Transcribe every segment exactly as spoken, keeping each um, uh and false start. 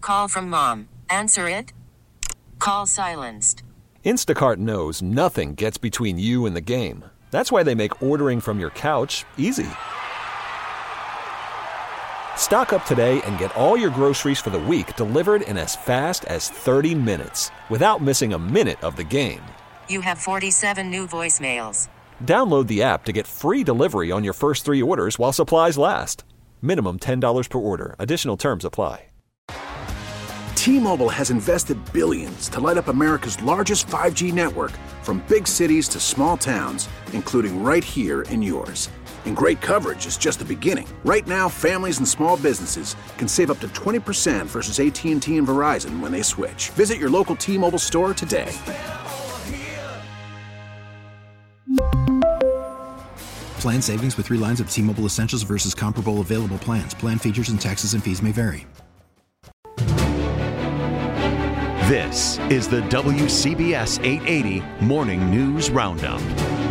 Call from mom. Answer it. Call silenced. Instacart knows nothing gets between you and the game. That's why they make ordering from your couch easy. Stock up today and get all your groceries for the week delivered in as fast as thirty minutes without missing a minute of the game. You have forty-seven new voicemails. Download the app to get free delivery on your first three orders while supplies last. Minimum ten dollars per order. Additional terms apply. T-Mobile has invested billions to light up America's largest five G network, from big cities to small towns, including right here in yours. And great coverage is just the beginning. Right now, families and small businesses can save up to twenty percent versus A T and T and Verizon when they switch. Visit your local T-Mobile store today. Plan savings with three lines of T-Mobile Essentials versus comparable available plans. Plan features and taxes and fees may vary. This is the W C B S eight eighty Morning News Roundup.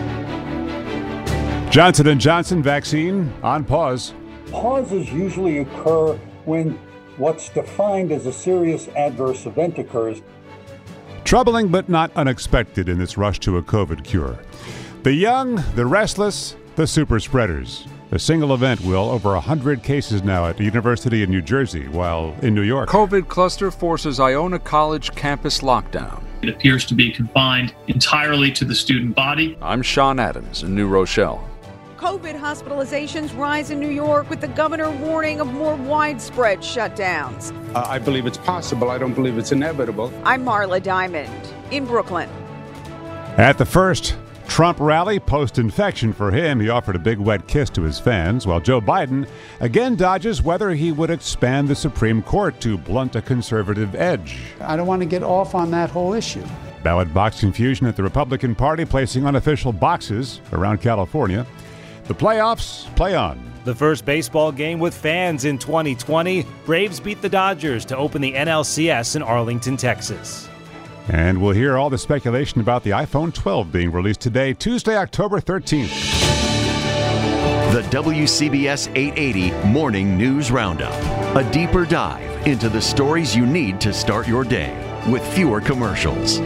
Johnson and Johnson vaccine on pause. Pauses usually occur when what's defined as a serious adverse event occurs. Troubling but not unexpected in this rush to a COVID cure. The young, the restless, the super spreaders. A single event, Will, over one hundred cases now at the University in New Jersey, while in New York. COVID cluster forces Iona College campus lockdown. It appears to be confined entirely to the student body. I'm Sean Adams in New Rochelle. COVID hospitalizations rise in New York with the governor warning of more widespread shutdowns. Uh, I believe it's possible. I don't believe it's inevitable. I'm Marla Diamond in Brooklyn. At the first Trump rally, post-infection for him, he offered a big wet kiss to his fans, while Joe Biden again dodges whether he would expand the Supreme Court to blunt a conservative edge. I don't want to get off on that whole issue. Ballot box confusion at the Republican Party, placing unofficial boxes around California. The playoffs play on. The first baseball game with fans in twenty twenty. Braves beat the Dodgers to open the N L C S in Arlington, Texas. And we'll hear all the speculation about the iPhone twelve being released today, Tuesday, October thirteenth. The W C B S eight eighty Morning News Roundup. A deeper dive into the stories you need to start your day with fewer commercials.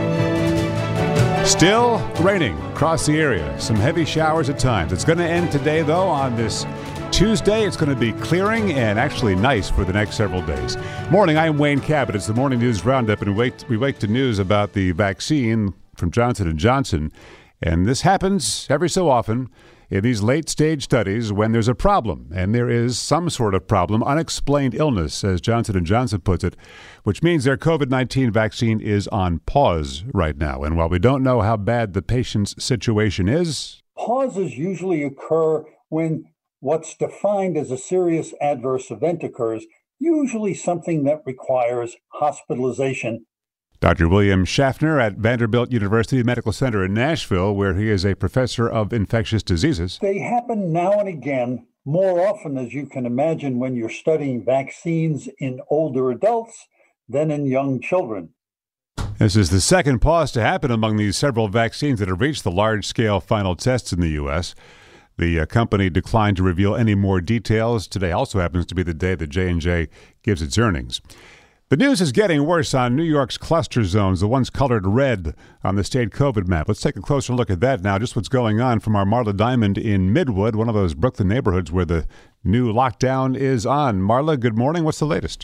Still raining across the area. Some heavy showers at times. It's going to end today, though, on this Tuesday. It's going to be clearing and actually nice for the next several days. Morning, I'm Wayne Cabot. It's the Morning News Roundup, and we wake, we wake to news about the vaccine from Johnson and Johnson. And this happens every so often in these late-stage studies when there's a problem, and there is some sort of problem, unexplained illness, as Johnson and Johnson puts it, which means their COVID nineteen vaccine is on pause right now. And while we don't know how bad the patient's situation is, pauses usually occur when what's defined as a serious adverse event occurs, usually something that requires hospitalization. Doctor William Schaffner at Vanderbilt University Medical Center in Nashville, where he is a professor of infectious diseases. They happen now and again, more often, as you can imagine, when you're studying vaccines in older adults than in young children. This is the second pause to happen among these several vaccines that have reached the large-scale final tests in the U S. The uh, company declined to reveal any more details. Today also happens to be the day that J and J gives its earnings. The news is getting worse on New York's cluster zones, the ones colored red on the state COVID map. Let's take a closer look at that now, just what's going on from our Marla Diamond in Midwood, one of those Brooklyn neighborhoods where the new lockdown is on. Marla, good morning. What's the latest?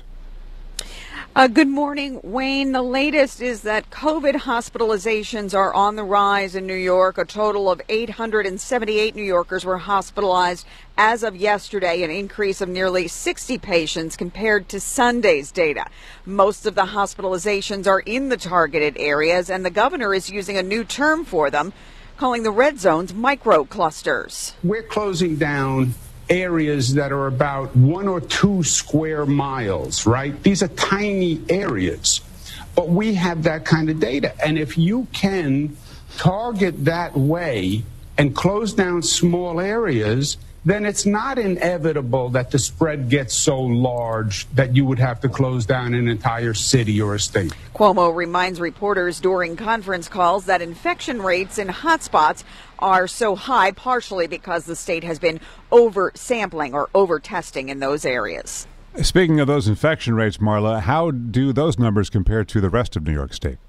Uh, good morning, Wayne. The latest is that COVID hospitalizations are on the rise in New York. A total of eight hundred seventy-eight New Yorkers were hospitalized as of yesterday, an increase of nearly sixty patients compared to Sunday's data. Most of the hospitalizations are in the targeted areas, and the governor is using a new term for them, calling the red zones microclusters. We're closing down areas that are about one or two square miles, right? These are tiny areas, but we have that kind of data. And if you can target that way and close down small areas, then it's not inevitable that the spread gets so large that you would have to close down an entire city or a state. Cuomo reminds reporters during conference calls that infection rates in hotspots are so high partially because the state has been over sampling or over testing in those areas. Speaking of those infection rates, Marla, how do those numbers compare to the rest of New York State?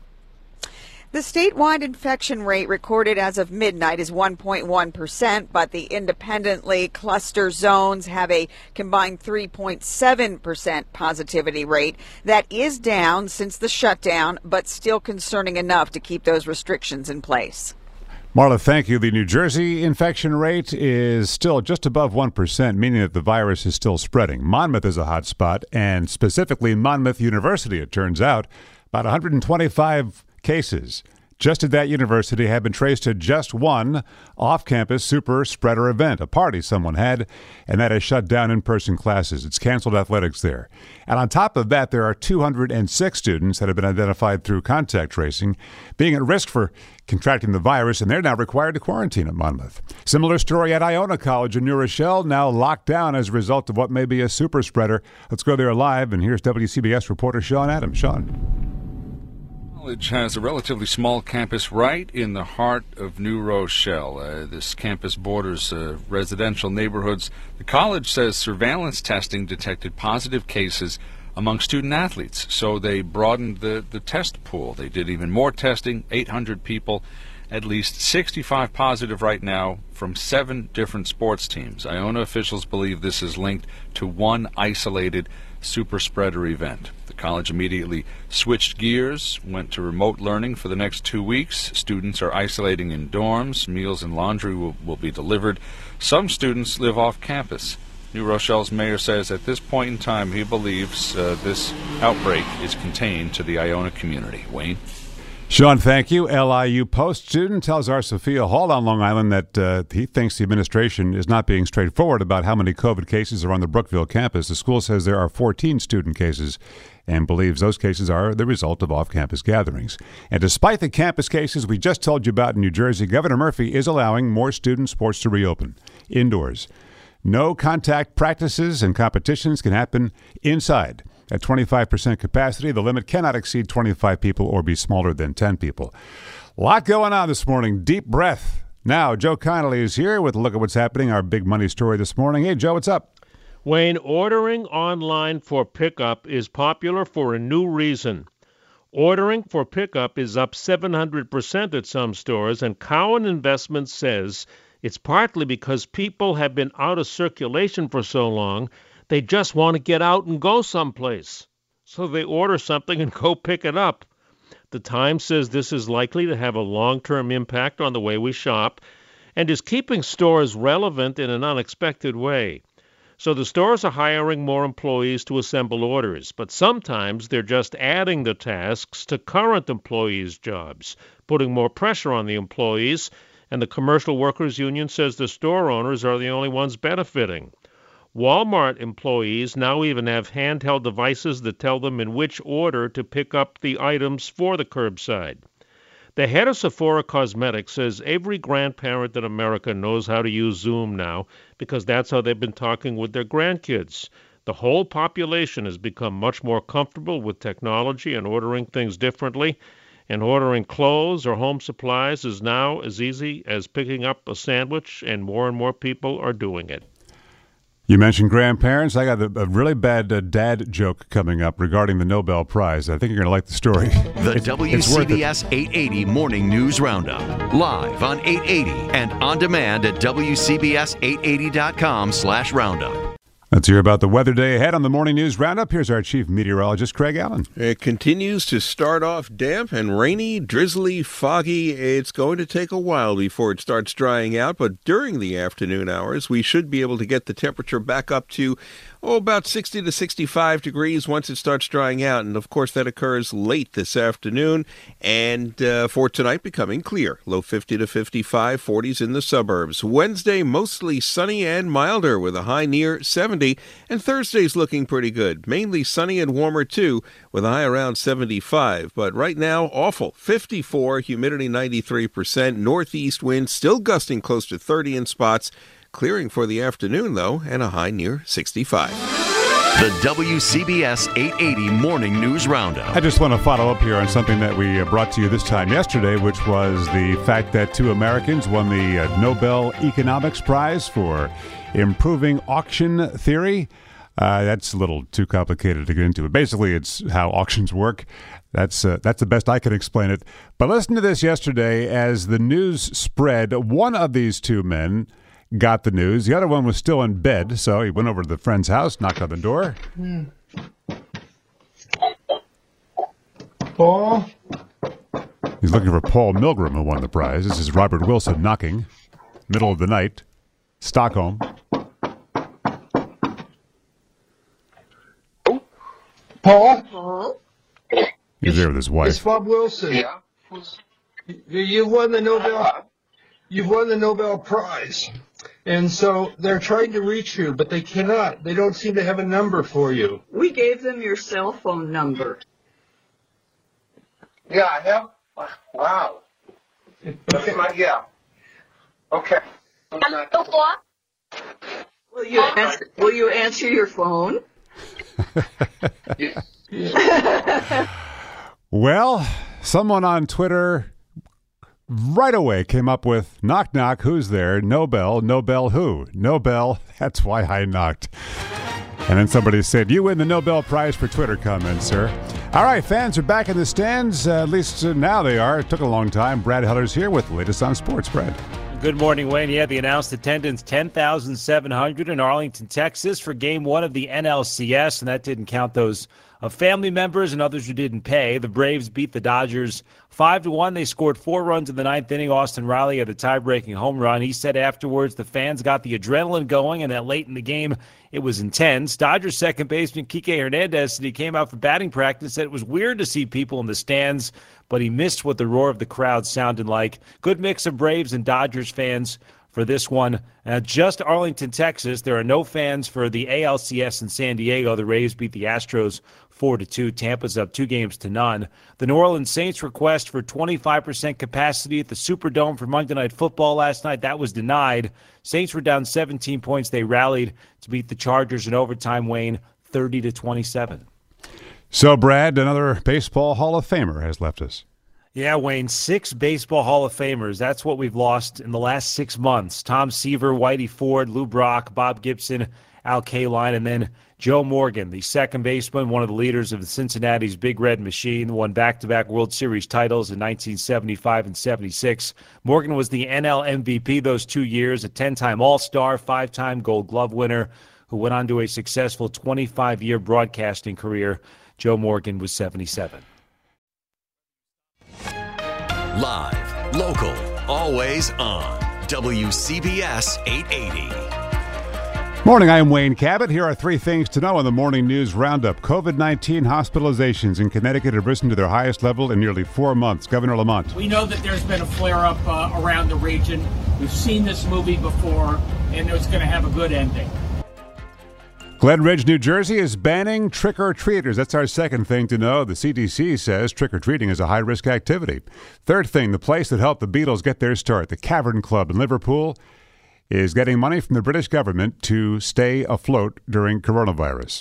The statewide infection rate recorded as of midnight is one point one percent, but the independently cluster zones have a combined three point seven percent positivity rate. That is down since the shutdown, but still concerning enough to keep those restrictions in place. Marla, thank you. The New Jersey infection rate is still just above one percent, meaning that the virus is still spreading. Monmouth is a hot spot, and specifically Monmouth University, it turns out. About one hundred twenty-five cases just at that university have been traced to just one off-campus super spreader event, a party someone had, and that has shut down in-person classes. It's canceled athletics there. And on top of that, there are two hundred six students that have been identified through contact tracing being at risk for contracting the virus, and they're now required to quarantine at Monmouth. Similar story at Iona College in New Rochelle, now locked down as a result of what may be a super spreader. Let's go there live, and here's W C B S reporter Sean Adams. Sean. College has a relatively small campus right in the heart of New Rochelle. Uh, this campus borders uh, residential neighborhoods. The college says surveillance testing detected positive cases among student athletes, so they broadened the, the test pool. They did even more testing, eight hundred people, at least sixty-five positive right now from seven different sports teams. Iona officials believe this is linked to one isolated super spreader event. The college immediately switched gears, went to remote learning for the next two weeks. Students are isolating in dorms. Meals and laundry will, will be delivered. Some students live off campus. New Rochelle's mayor says at this point in time he believes uh, this outbreak is contained to the Iona community. Wayne? Sean, thank you. L I U Post student tells our Sophia Hall on Long Island that uh, he thinks the administration is not being straightforward about how many COVID cases are on the Brookville campus. The school says there are fourteen student cases and believes those cases are the result of off-campus gatherings. And despite the campus cases we just told you about in New Jersey, Governor Murphy is allowing more student sports to reopen indoors. No contact practices and competitions can happen inside. At twenty-five percent capacity, the limit cannot exceed twenty-five people or be smaller than ten people. A lot going on this morning. Deep breath. Now, Joe Connolly is here with a look at what's happening, our big money story this morning. Hey, Joe, what's up? Wayne, ordering online for pickup is popular for a new reason. Ordering for pickup is up seven hundred percent at some stores, and Cowen Investments says it's partly because people have been out of circulation for so long, they just want to get out and go someplace. So they order something and go pick it up. The Times says this is likely to have a long-term impact on the way we shop and is keeping stores relevant in an unexpected way. So the stores are hiring more employees to assemble orders, but sometimes they're just adding the tasks to current employees' jobs, putting more pressure on the employees, and the Commercial Workers Union says the store owners are the only ones benefiting. Walmart employees now even have handheld devices that tell them in which order to pick up the items for the curbside. The head of Sephora Cosmetics says every grandparent in America knows how to use Zoom now because that's how they've been talking with their grandkids. The whole population has become much more comfortable with technology and ordering things differently, and ordering clothes or home supplies is now as easy as picking up a sandwich, and more and more people are doing it. You mentioned grandparents. I got a, a really bad uh, dad joke coming up regarding the Nobel Prize. I think you're going to like the story. The it's, W C B S it's eight eighty Morning News Roundup. Live on eight eighty and on demand at W C B S eight eighty dot com slash roundup. Let's hear about the weather day ahead on the Morning News Roundup. Here's our chief meteorologist, Craig Allen. It continues to start off damp and rainy, drizzly, foggy. It's going to take a while before it starts drying out, but during the afternoon hours, we should be able to get the temperature back up to Oh, about sixty to sixty-five degrees once it starts drying out. And, of course, that occurs late this afternoon. And uh, for tonight, becoming clear. Low fifty to fifty-five, forties in the suburbs. Wednesday, mostly sunny and milder with a high near seventy. And Thursday's looking pretty good. Mainly sunny and warmer, too, with a high around seventy-five. But right now, awful. fifty-four, humidity ninety-three percent. Northeast wind still gusting close to thirty in spots. Clearing for the afternoon, though, and a high near sixty-five. The W C B S eight eighty Morning News Roundup. I just want to follow up here on something that we brought to you this time yesterday, which was the fact that two Americans won the Nobel Economics Prize for improving auction theory. Uh, that's a little too complicated to get into. But basically, it's how auctions work. That's uh, that's the best I can explain it. But listen to this yesterday as the news spread. One of these two men got the news. The other one was still in bed, so he went over to the friend's house, knocked on the door. Hmm. Paul? He's looking for Paul Milgram, who won the prize. This is Robert Wilson knocking, middle of the night, Stockholm. Paul? Paul? He's there with his wife. It's Bob Wilson. Yeah. You, you won the Nobel. You won the Nobel Prize, and so they're trying to reach you, but they cannot. They don't seem to have a number for you. We gave them your cell phone number. Yeah, I have. Wow. That's my, yeah. Okay. Will you answer, will you answer your phone? Well, someone on Twitter right away came up with, knock, knock, who's there? Nobel, Nobel who? Nobel, that's why I knocked. And then somebody said, you win the Nobel Prize for Twitter comments, sir. All right, fans are back in the stands. Uh, at least uh, now they are. It took a long time. Brad Heller's here with the latest on sports. Brad. Good morning, Wayne. Yeah, the announced attendance, ten thousand seven hundred in Arlington, Texas for game one of the N L C S, and that didn't count those uh, family members and others who didn't pay. The Braves beat the Dodgers five to one. They scored four runs in the ninth inning. Austin Riley had a tie-breaking home run. He said afterwards the fans got the adrenaline going, and that late in the game it was intense. Dodgers second baseman Kike Hernandez said he came out for batting practice, said it was weird to see people in the stands, but he missed what the roar of the crowd sounded like. Good mix of Braves and Dodgers fans for this one. Uh, just Arlington, Texas. There are no fans for the A L C S in San Diego. The Rays beat the Astros four to two. Tampa's up two games to none. The New Orleans Saints request for twenty-five percent capacity at the Superdome for Monday Night Football last night. That was denied. Saints were down seventeen points. They rallied to beat the Chargers in overtime, Wayne, thirty to twenty-seven. So, Brad, another baseball Hall of Famer has left us. Yeah, Wayne, six baseball Hall of Famers. That's what we've lost in the last six months. Tom Seaver, Whitey Ford, Lou Brock, Bob Gibson, Al Kaline, and then Joe Morgan, the second baseman, one of the leaders of the Cincinnati's Big Red Machine, won back-to-back World Series titles in nineteen seventy-five and seventy-six. Morgan was the N L M V P those two years, a ten-time All-Star, five-time Gold Glove winner, who went on to a successful twenty-five-year broadcasting career. Joe Morgan was seventy-seven. Live, local, always on W C B S eight eighty. Morning, I'm Wayne Cabot. Here are three things to know on the Morning News Roundup. COVID nineteen hospitalizations in Connecticut have risen to their highest level in nearly four months. Governor Lamont. We know that there's been a flare-up uh, around the region. We've seen this movie before, and it's going to have a good ending. Glen Ridge, New Jersey is banning trick-or-treaters. That's our second thing to know. The C D C says trick-or-treating is a high-risk activity. Third thing, the place that helped the Beatles get their start, the Cavern Club in Liverpool, is getting money from the British government to stay afloat during coronavirus.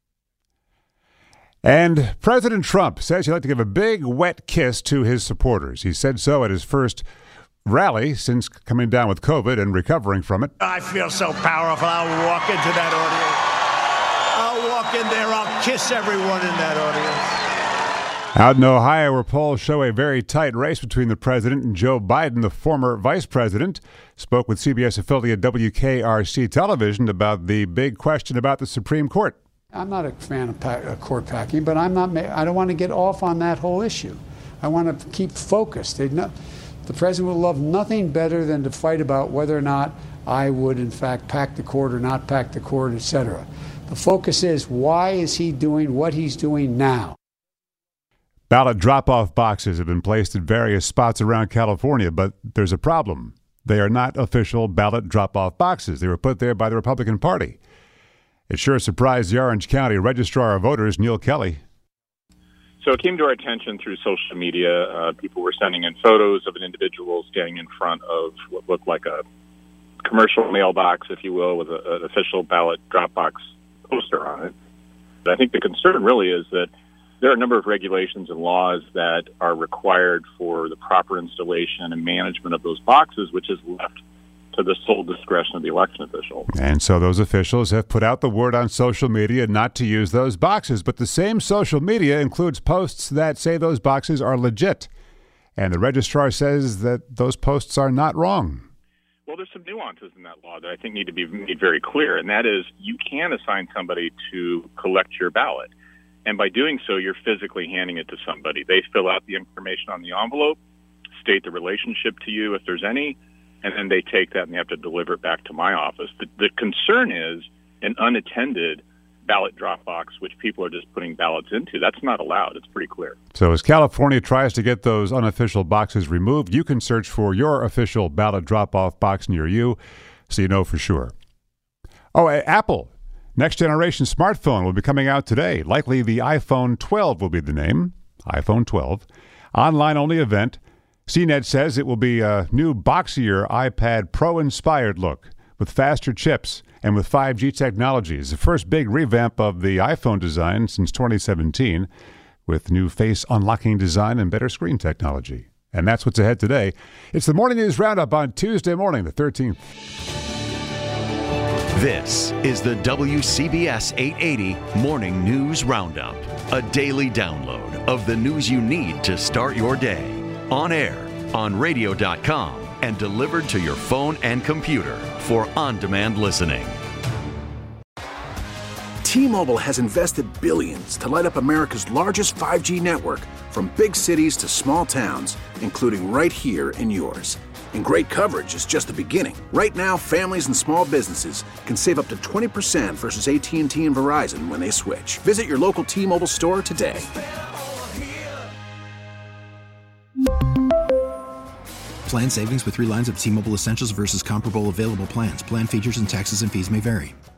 And President Trump says he'd like to give a big, wet kiss to his supporters. He said so at his first rally since coming down with COVID and recovering from it. I feel so powerful. I'll walk into that audience. I'll walk in there. I'll kiss everyone in that audience. Out in Ohio, where polls show a very tight race between the president and Joe Biden, the former vice president spoke with C B S affiliate W K R C Television about the big question about the Supreme Court. I'm not a fan of pack, uh, court packing, but I'm not. I don't want to get off on that whole issue. I want to keep focused. Not, the president would love nothing better than to fight about whether or not I would, in fact, pack the court or not pack the court, et cetera. The focus is, why is he doing what he's doing now? Ballot drop-off boxes have been placed at various spots around California, but there's a problem. They are not official ballot drop-off boxes. They were put there by the Republican Party. It sure surprised the Orange County Registrar of Voters, Neil Kelly. So it came to our attention through social media. Uh, people were sending in photos of an individual standing in front of what looked like a commercial mailbox, if you will, with a, an official ballot drop box poster on it. But I think the concern really is that there are a number of regulations and laws that are required for the proper installation and management of those boxes, which is left to the sole discretion of the election official. And so those officials have put out the word on social media not to use those boxes. But the same social media includes posts that say those boxes are legit. And the registrar says that those posts are not wrong. Well, there's some nuances in that law that I think need to be made very clear, and that is you can assign somebody to collect your ballot. And by doing so, you're physically handing it to somebody. They fill out the information on the envelope, state the relationship to you if there's any, and then they take that and they have to deliver it back to my office. The, the concern is an unattended ballot drop box, which people are just putting ballots into. That's not allowed. It's pretty clear. So as California tries to get those unofficial boxes removed, you can search for your official ballot drop-off box near you so you know for sure. Oh, Apple. Next generation smartphone will be coming out today. Likely the iPhone twelve will be the name. iPhone twelve. Online-only event. C net says it will be a new boxier iPad Pro-inspired look with faster chips and with five G technologies. The first big revamp of the iPhone design since twenty seventeen with new face unlocking design and better screen technology. And that's what's ahead today. It's the Morning News Roundup on Tuesday morning, the thirteenth. This is the W C B S eight eighty Morning News Roundup, a daily download of the news you need to start your day. On air, on radio dot com, and delivered to your phone and computer for on-demand listening. T-Mobile has invested billions to light up America's largest five G network, from big cities to small towns, including right here in yours. And great coverage is just the beginning. Right now, families and small businesses can save up to twenty percent versus A T and T and Verizon when they switch. Visit your local T-Mobile store today. Plan savings with three lines of T-Mobile Essentials versus comparable available plans. Plan features and taxes and fees may vary.